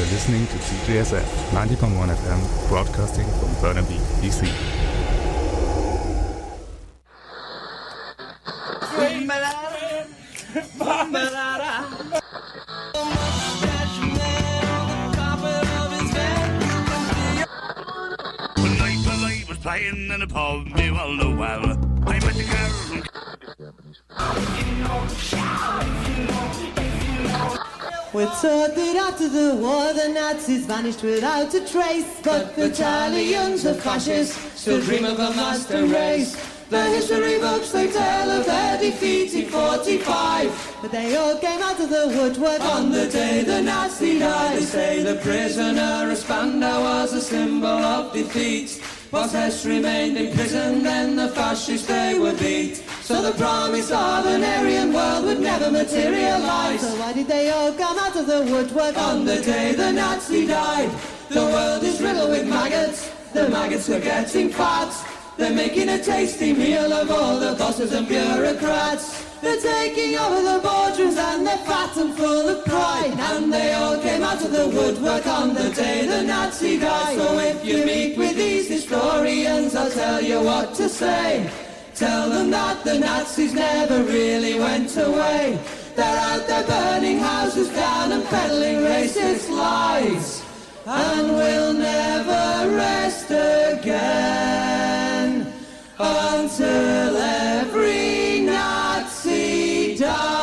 You're listening to TJSF 90.1 FM, broadcasting from Burnaby, BC. When I was playing in a pub, you all know well. I met the girl from... We're taught that after the war the Nazis vanished without a trace, but battalions of fascists still dream of a master race. The history books they tell of their defeat in 45, but they all came out of the woodwork on the day the Nazi died. They say the prisoner of Spandau was a symbol of defeat. Whilst Hess remained in prison, then the fascists they were beat. So the promise of an Aryan world would never materialize. So why did they all come out of the woodwork on the day the Nazi died? The world is riddled with maggots, the maggots are getting fat. They're making a tasty meal of all the bosses and bureaucrats. They're taking over the boardrooms and they're fat and full of pride. And they all came out of the woodwork on the day the Nazi died. So if you meet with these historians, I'll tell you what to say. Tell them that the Nazis never really went away. They're out there burning houses down and peddling racist lies. And we'll never rest again until every Nazi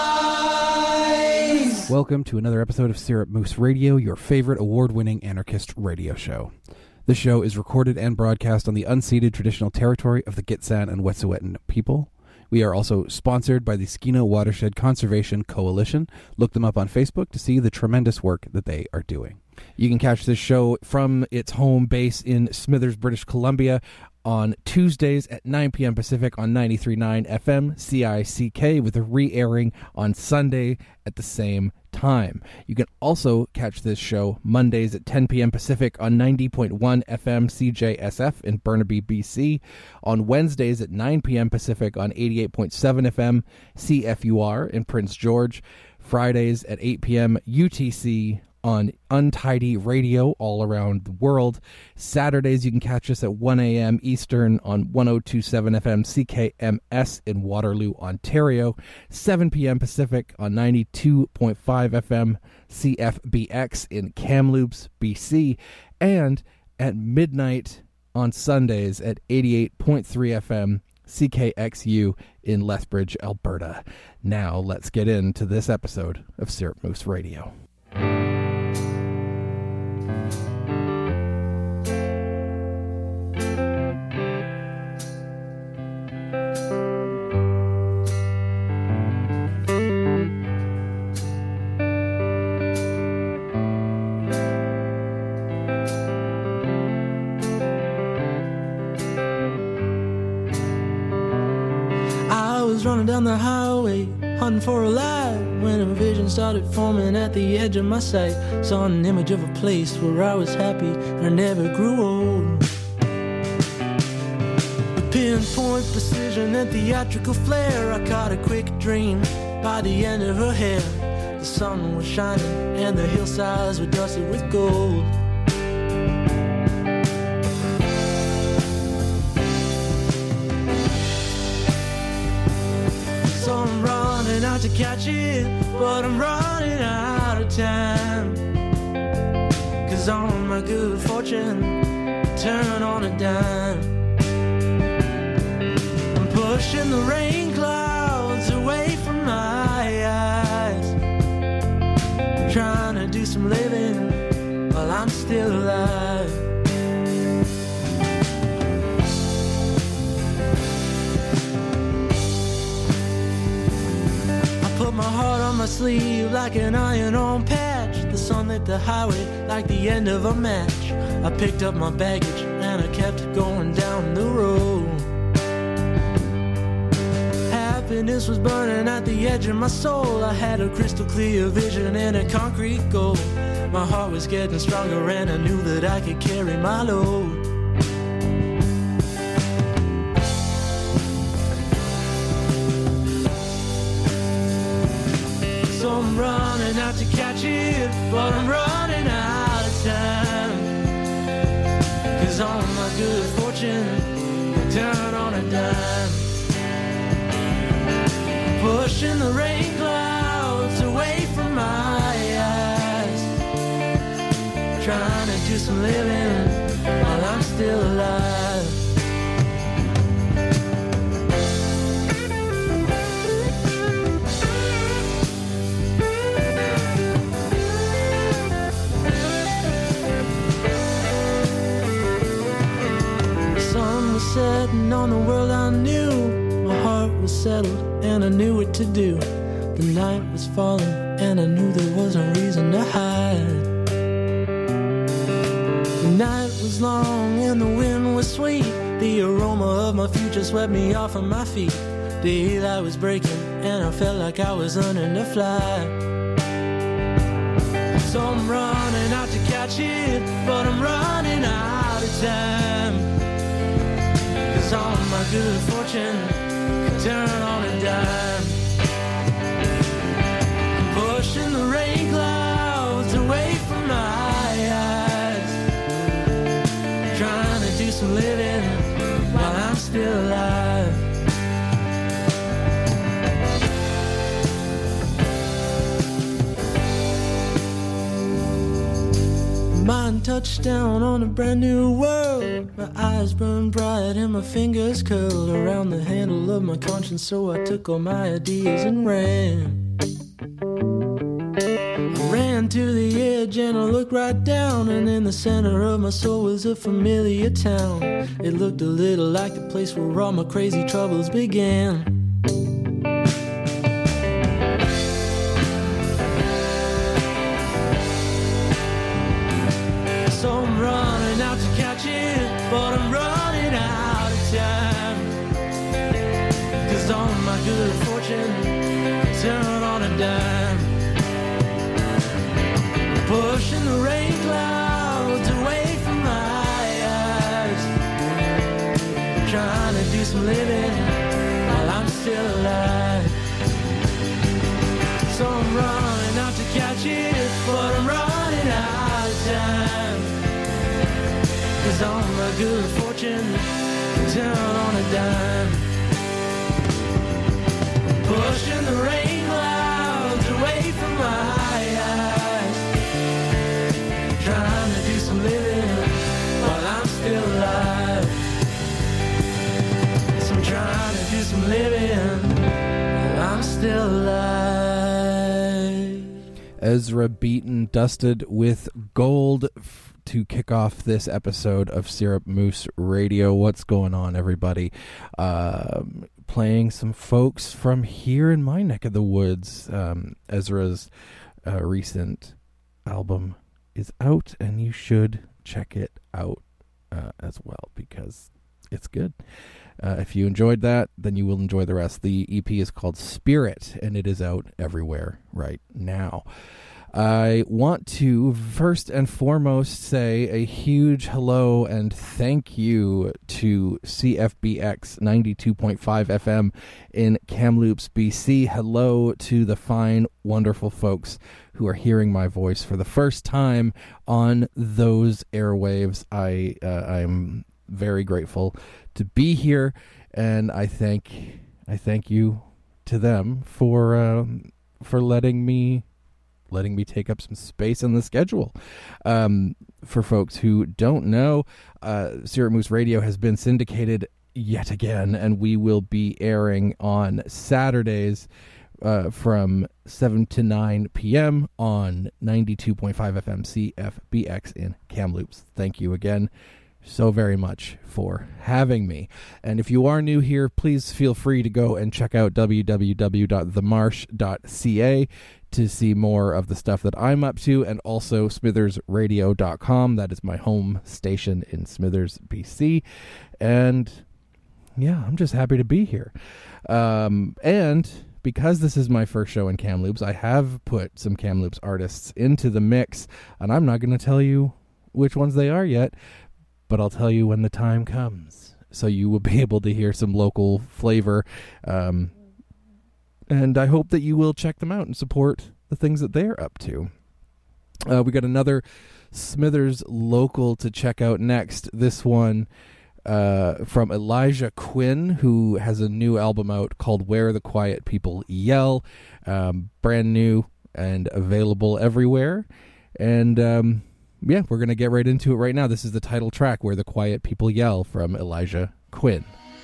dies. Welcome to another episode of Syrup Moose Radio, your favorite award-winning anarchist radio show. The show is recorded and broadcast on the unceded traditional territory of the Gitxsan and Wet'suwet'en people. We are also sponsored by the Skeena Watershed Conservation Coalition. Look them up on Facebook to see the tremendous work that they are doing. You can catch this show from its home base in Smithers, British Columbia, on Tuesdays at 9 p.m. Pacific on 93.9 FM CICK, with a re-airing on Sunday at the same time. You can also catch this show Mondays at 10 p.m. Pacific on 90.1 FM CJSF in Burnaby, BC, on Wednesdays at 9 p.m. Pacific on 88.7 FM CFUR in Prince George, Fridays at 8 p.m. UTC on Untidy Radio all around the world. Saturdays you can catch us at 1 a.m. Eastern on 102.7 FM CKMS in Waterloo, Ontario, 7 p.m. Pacific on 92.5 FM CFBX in Kamloops, BC, and at midnight on Sundays at 88.3 FM CKXU in Lethbridge, Alberta. Now let's get into this episode of Syrup Moose Radio. Running down the highway, hunting for a light, when a vision started forming at the edge of my sight. Saw an image of a place where I was happy and I never grew old. With pinpoint precision and theatrical flair, I caught a quick dream by the end of her hair. The sun was shining and the hillsides were dusted with gold. So I'm running out to catch it, but I'm running out of time. 'Cause all my good fortune turn on a dime. I'm pushing the rain clouds away from my eyes, trying to do some living while I'm still alive. Put my heart on my sleeve like an iron-on patch. The sun lit the highway like the end of a match. I picked up my baggage and I kept going down the road. Happiness was burning at the edge of my soul. I had a crystal clear vision and a concrete goal. My heart was getting stronger and I knew that I could carry my load. So I'm running out to catch it, but I'm running out fortune turn on a dime. Pushing the rain clouds away from my eyes, trying to do some living while I'm still alive. The sun was setting on the world I knew. My heart was settled and I knew what to do. The night was falling and I knew there was no reason to hide. The night was long and the wind was sweet. The aroma of my future swept me off of my feet. The daylight was breaking and I felt like I was learning to fly. So I'm running out to catch it, but I'm running out of time. 'Cause all my good fortune could turn on a dime. I'm pushing the rain clouds away from my eyes, trying to do some living while I'm still alive. Mind touched down on a brand new world. My eyes burned bright and my fingers curled around the handle of my conscience. So I took all my ideas and ran. I ran to the edge and I looked right down, and in the center of my soul was a familiar town. It looked a little like the place where all my crazy troubles began. So I'm running out to catch it, but I'm running out of time. 'Cause all my good fortune turn on a dime. Pushing the rain clouds away from my eyes, trying to do some living while I'm still alive. So I'm running out to catch it, but I'm running out of time. 'Cause all my good fortune turn on a dime. Pushing the rain clouds away from my eyes, trying to do some living while I'm still alive. Yes, I'm trying to do some living while I'm still alive. Ezra Beaton, Dusted with Gold, to kick off this episode of Syrup Moose Radio. What's going on, everybody? Playing some folks from here in my neck of the woods. Ezra's recent album is out, and you should check it out as well, because it's good. If you enjoyed that, then you will enjoy the rest. The EP is called Spirit, and it is out everywhere right now. I want to first and foremost say a huge hello and thank you to CFBX 92.5 FM in Kamloops, BC. Hello to the fine, wonderful folks who are hearing my voice for the first time on those airwaves. I'm very grateful to be here, and I thank you to them for letting me take up some space in the schedule. For folks who don't know, Syrup Moose Radio has been syndicated yet again, and we will be airing on Saturdays from 7 to 9 p.m. on 92.5 FM CFBX in Kamloops. Thank you again so very much for having me. And if you are new here, please feel free to go and check out www.themarsh.ca to see more of the stuff that I'm up to, and also smithersradio.com. That is my home station in Smithers, BC. And yeah, I'm just happy to be here. And because this is my first show in Kamloops, I have put some Kamloops artists into the mix, and I'm not going to tell you which ones they are yet, but I'll tell you when the time comes, so you will be able to hear some local flavor. And I hope that you will check them out and support the things that they're up to. We got another Smithers local to check out next. This one from Elijah Quinn, who has a new album out called Where the Quiet People Yell, brand new and available everywhere. And yeah, we're going to get right into it right now. This is the title track, Where the Quiet People Yell, from Elijah Quinn.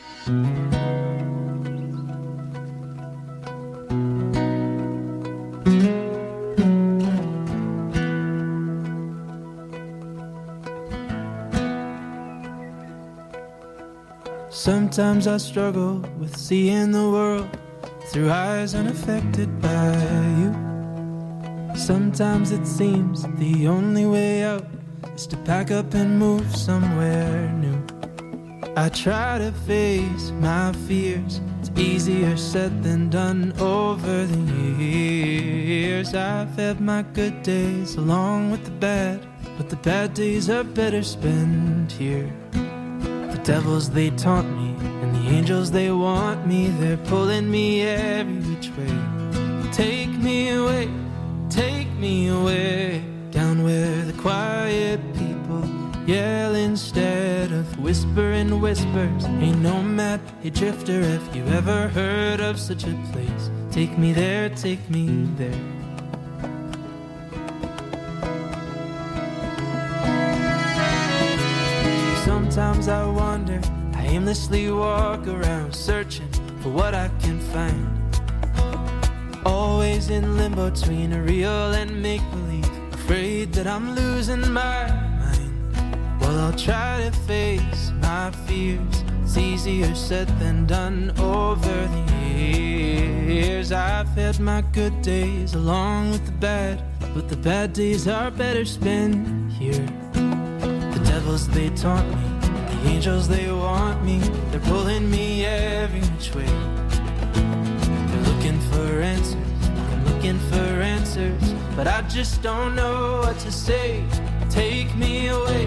Sometimes I struggle with seeing the world through eyes unaffected by you. Sometimes it seems the only way out is to pack up and move somewhere new. I try to face my fears. It's easier said than done over the years. I've had my good days along with the bad, but the bad days are better spent here. The devils, they taunt me, and the angels, they want me. They're pulling me every which way. Take me away, down where the quiet people yell instead of whispering whispers. Ain't no map, hey drifter, have you ever heard of such a place? Take me there, take me there. Sometimes I wonder, I aimlessly walk around searching for what I can find. Always in limbo between a real and make-believe, afraid that I'm losing my mind. Well, I'll try to face my fears. It's easier said than done over the years. I've had my good days along with the bad, but the bad days are better spent here. The devils, they taunt me, the angels, they want me. They're pulling me every which way. They're looking for answers, I'm looking for answers, but I just don't know what to say. Take me away,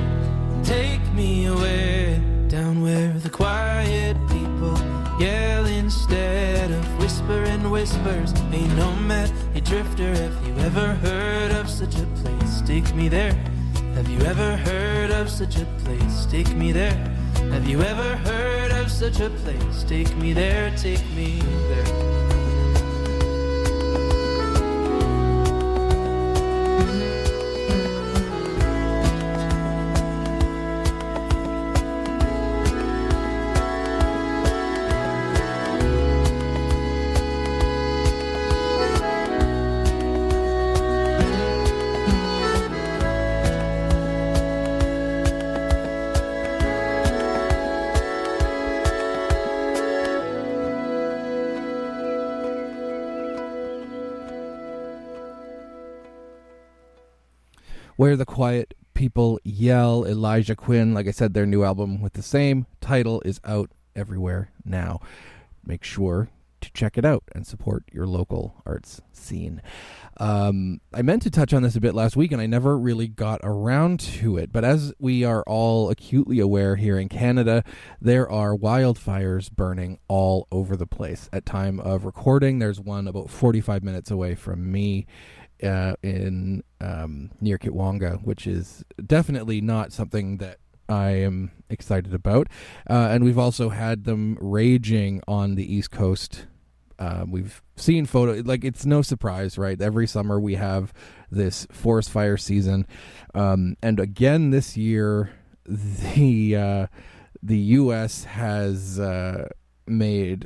down where the quiet people yell instead of whispering whispers. Ain't no mad, hey drifter, have you ever heard of such a place? Take me there. Have you ever heard of such a place? Take me there. Have you ever heard of such a place? Take me there, take me there. Where the Quiet People Yell, Elijah Quinn. Like I said, their new album with the same title is out everywhere now. Make sure to check it out and support your local arts scene. I meant to touch on this a bit last week, and I never really got around to it. But as we are all acutely aware here in Canada, there are wildfires burning all over the place. At time of recording, there's one about 45 minutes away from me in near Kitwanga, which is definitely not something that I am excited about. And we've also had them raging on the East Coast. We've seen photos, like it's no surprise, right? Every summer we have this forest fire season. And again this year, the U.S. has made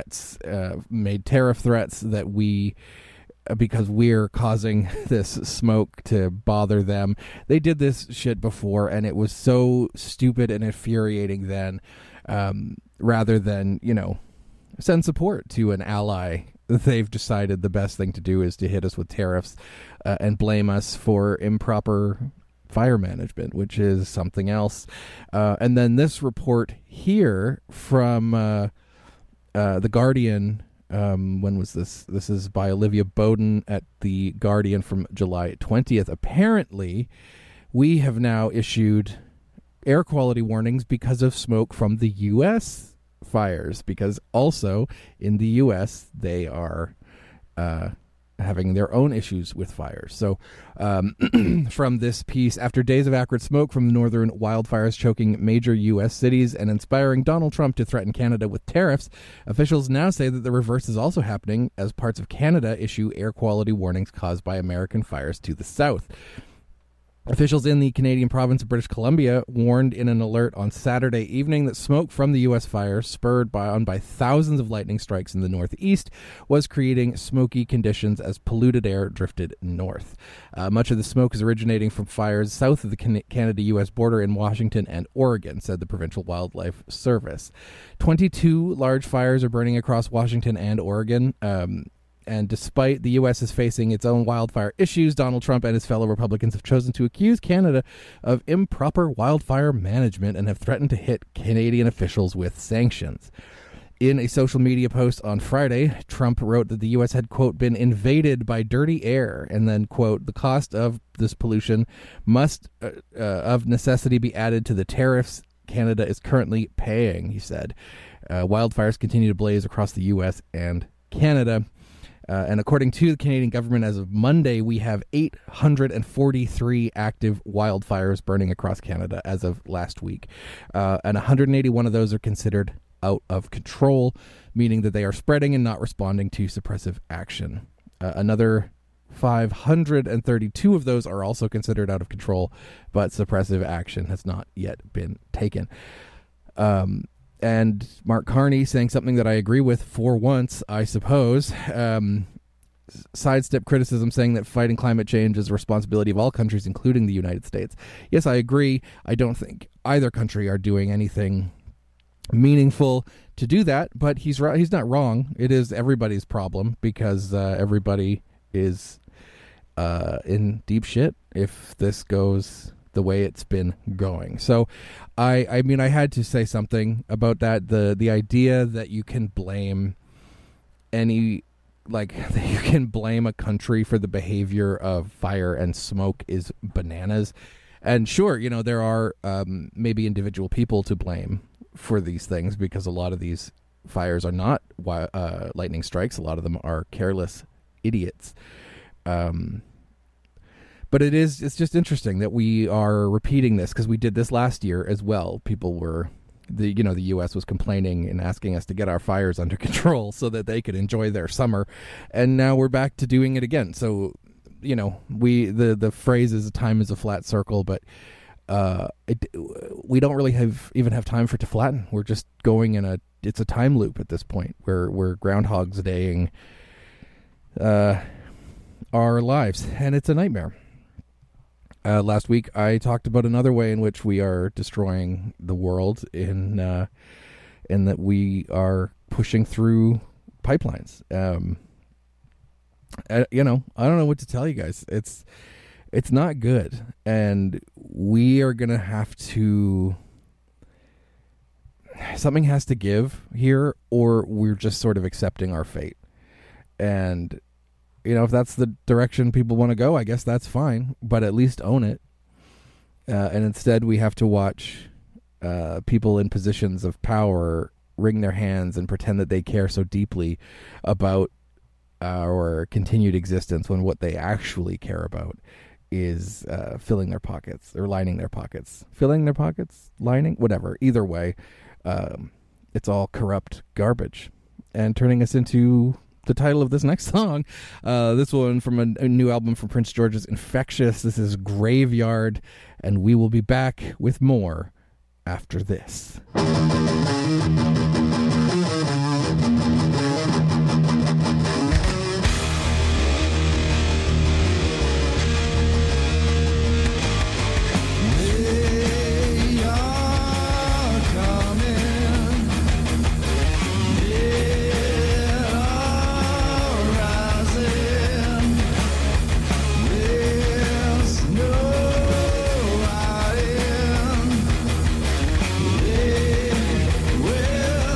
tariff threats that because we're causing this smoke to bother them. They did this shit before, and it was so stupid and infuriating then, rather than, send support to an ally. They've decided the best thing to do is to hit us with tariffs and blame us for improper fire management, which is something else. And then this report here from The Guardian. When was this? This is by Olivia Bowden at The Guardian from July 20th. Apparently, we have now issued air quality warnings because of smoke from the U.S. fires, because also in the U.S. they are having their own issues with fires. So from this piece, after days of acrid smoke from northern wildfires choking major U.S. cities and inspiring Donald Trump to threaten Canada with tariffs, officials now say that the reverse is also happening as parts of Canada issue air quality warnings caused by American fires to the south. Officials in the Canadian province of British Columbia warned in an alert on Saturday evening that smoke from the U.S. fire, spurred by thousands of lightning strikes in the northeast, was creating smoky conditions as polluted air drifted north. Much of the smoke is originating from fires south of the Canada-U.S. border in Washington and Oregon, said the Provincial Wildlife Service. 22 large fires are burning across Washington and Oregon. And despite the U.S. is facing its own wildfire issues, Donald Trump and his fellow Republicans have chosen to accuse Canada of improper wildfire management and have threatened to hit Canadian officials with sanctions. In a social media post on Friday, Trump wrote that the U.S. had, quote, been invaded by dirty air, and then, quote, the cost of this pollution must, of necessity, be added to the tariffs Canada is currently paying, he said. Wildfires continue to blaze across the U.S. and Canada. And according to the Canadian government, as of Monday, we have 843 active wildfires burning across Canada as of last week. And 181 of those are considered out of control, meaning that they are spreading and not responding to suppressive action. Another 532 of those are also considered out of control, but suppressive action has not yet been taken. And Mark Carney saying something that I agree with for once, I suppose. Sidestep criticism saying that fighting climate change is a responsibility of all countries, including the United States. Yes, I agree. I don't think either country are doing anything meaningful to do that, but he's right. He's not wrong. It is everybody's problem because everybody is in deep shit if this goes the way it's been going. So I mean, I had to say something about that. The idea that you can blame that you can blame a country for the behavior of fire and smoke is bananas. And sure, there are maybe individual people to blame for these things because a lot of these fires are not lightning strikes. A lot of them are careless idiots. But it's just interesting that we are repeating this because we did this last year as well. People were, the U.S. was complaining and asking us to get our fires under control so that they could enjoy their summer. And now we're back to doing it again. So, the phrase is time is a flat circle, but we don't really even have time for it to flatten. We're just going it's a time loop at this point where we're Groundhog's Daying our lives, and it's a nightmare. Last week, I talked about another way in which we are destroying the world in that we are pushing through pipelines. I don't know what to tell you guys. It's not good, and we are going to have to... Something has to give here, or we're just sort of accepting our fate. And... if that's the direction people want to go, I guess that's fine, but at least own it. And instead, we have to watch people in positions of power wring their hands and pretend that they care so deeply about our continued existence when what they actually care about is filling their pockets or lining their pockets. Filling their pockets? Lining? Whatever. Either way, it's all corrupt garbage. And turning us into... the title of this next song, this one from a new album from Prince George's Infectious. This is Graveyard, and we will be back with more after this. Well,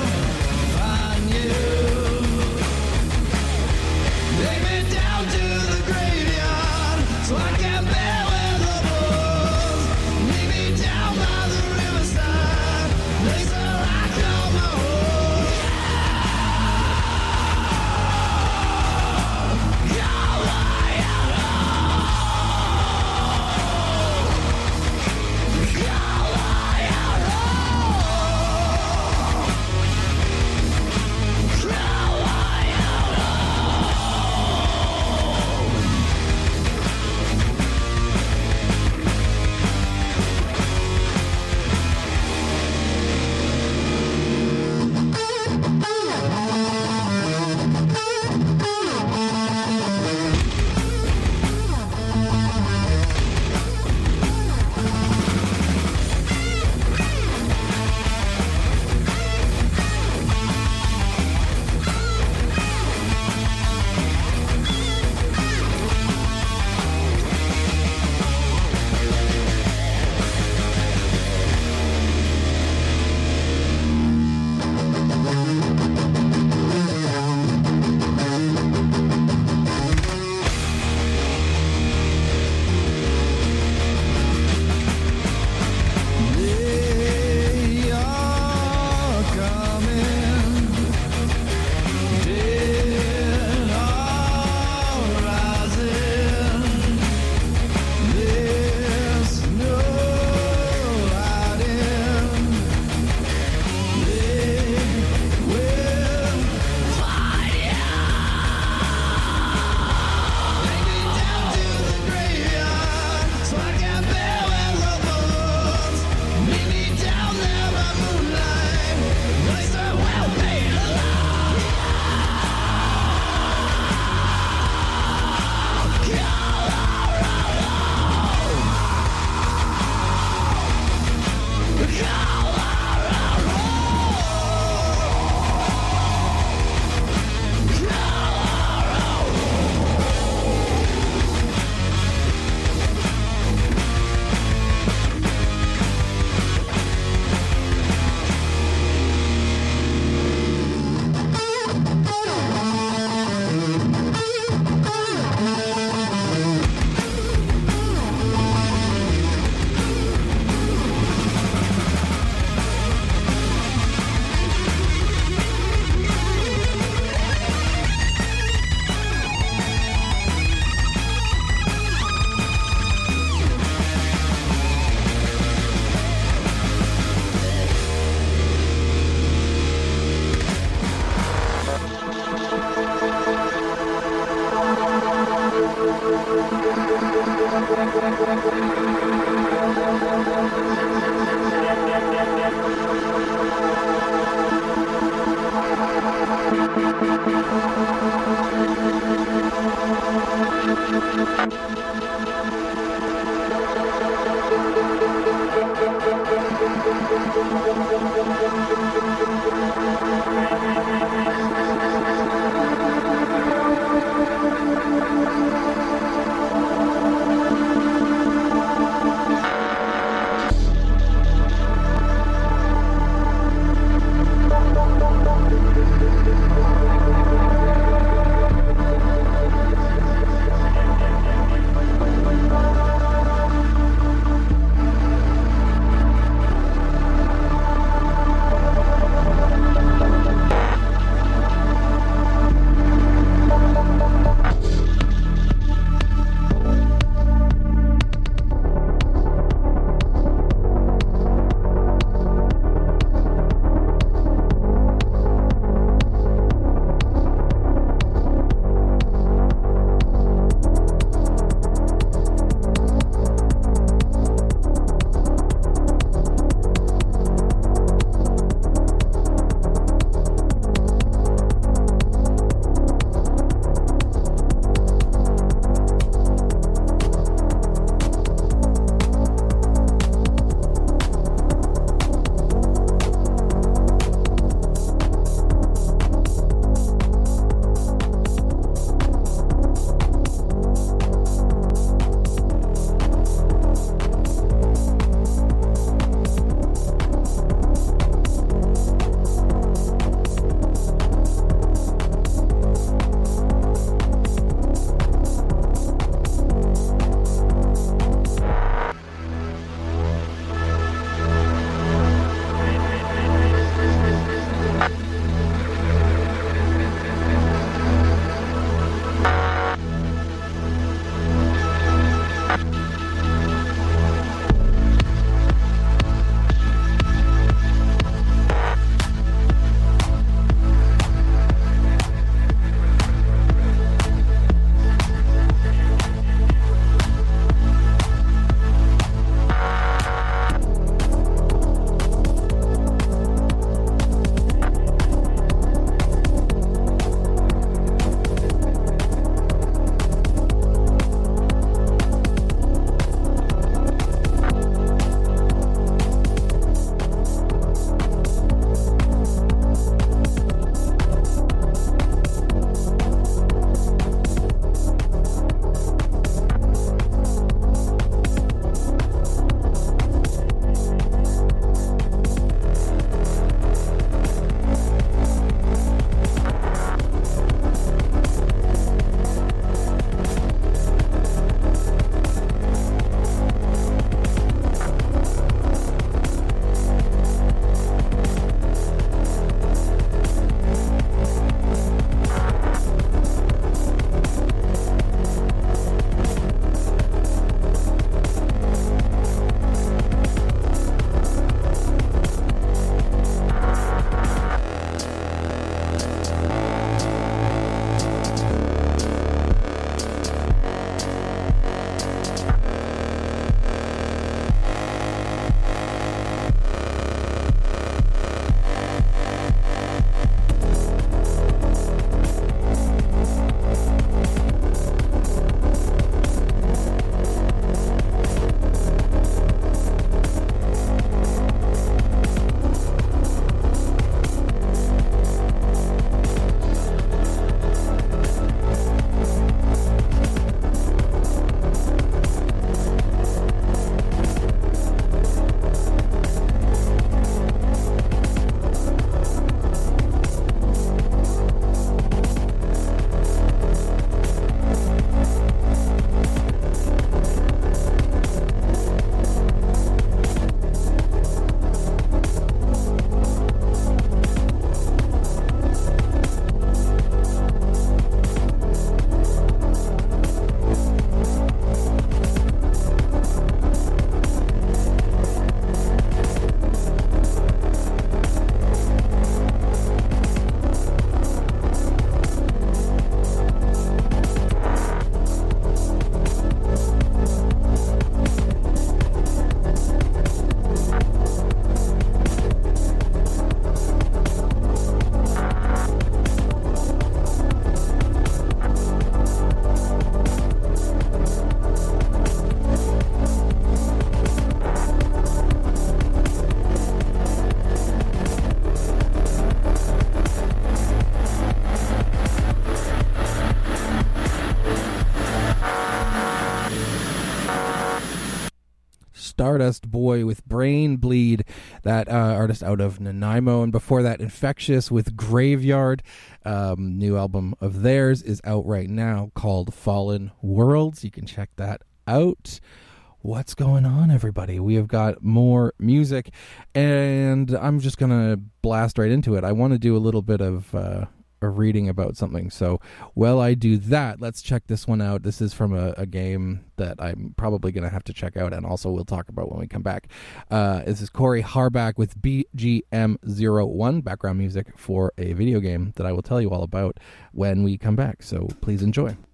Stardust Boy with Brain Bleed, that artist out of Nanaimo. And before that, Infectious with Graveyard. New album of theirs is out right now called Fallen Worlds. You can check that out. What's going on, everybody? We have got more music, and I'm just going to blast right into it. I want to do a little bit of a reading about something. So while I do that, let's check this one out. This is from a game that I'm probably going to have to check out, and also we'll talk about when we come back. This is Corey Harbach with BGM01, background music for a video game that I will tell you all about when we come back. So please enjoy.